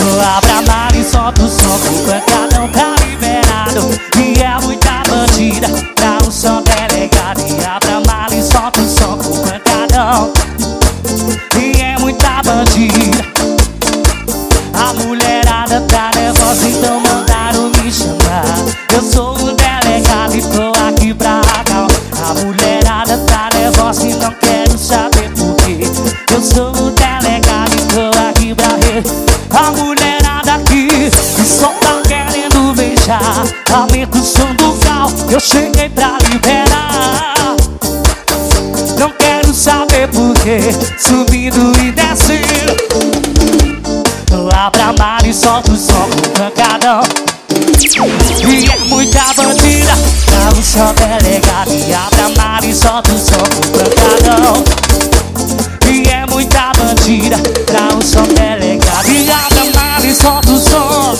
Abra a mala e solta o som, o pancadão tá liberado. E é muita bandida pra o som delegado. E abra a mala e solta o som, o pancadão. E é muita bandida. A mulherada tá nervosa, então mandaram me chamar. Eu sou o delegado e tô aqui pra acalmar. A mulherada tá nervosa e não quero saber por quê. Eu sou o delegado e tô aqui pra a mulherada aqui só tá querendo beijar. Aumenta o som do carro, eu cheguei pra liberar. Não quero saber por quê, subindo e descendo. Abra a mala e solta o som com o pancadão. E é muita bandida pra o som delegado. E abra a mala e solta o som com o pancadão. E é muita bandida pra o som delegado. E abre a mala e solta o som.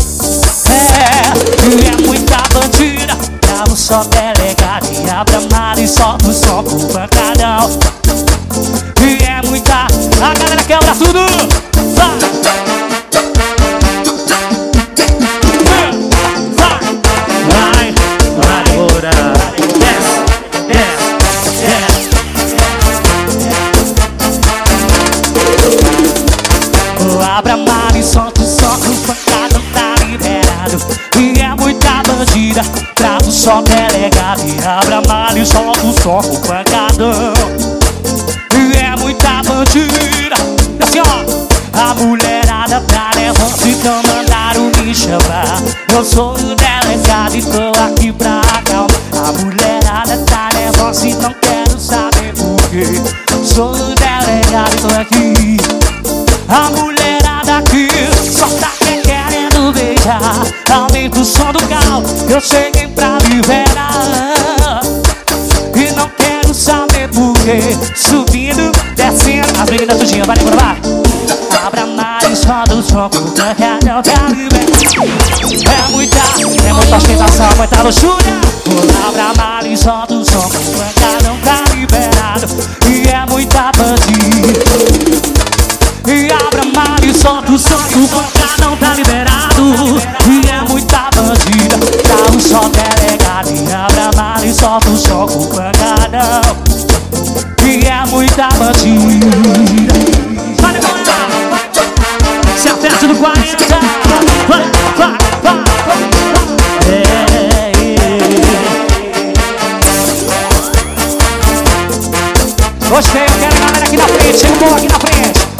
E é muita bandida pra o som delegado. E abre a mala e solta o som com o pancadão. E é muita... A galera quebra tudo. Vai! Abra a mala e solta o som, o pancadão tá liberado. E é muita bandida pra o som delegado. E abra a mala e solta o som, o pancadão. E é muita bandida. E assim ó, a mulherada tá nervosa, então mandaram me chamar. Eu sou o delegado e tô aqui pra acalmar. A mulherada tá nervosa e não quero saber por quê. Sou o delegado e tô aqui. A mulherada aqui só tá querendo beijar. Aumenta o som do carro, eu cheguei pra liberar. E não quero saber por quê, subindo, descendo. As meninas tudinho, vai lembrar. Abra mais e solta o som, o pancadão tá liberado. É muita ostentação, muita luxúria. Abra a mala e solta o som, o pancadão tá liberado. E é muita bandida. E abra a mala e solta o som, o pancadão tá liberado. E é muita bandida pra o som delegado. E abra a mala e solta o som, o pancadão. E é muita bandida. Vai, vai, se aperta no 40. Vai, vai, vai. Gostei, eu quero a galera aqui na frente. Chega um pouco aqui na frente.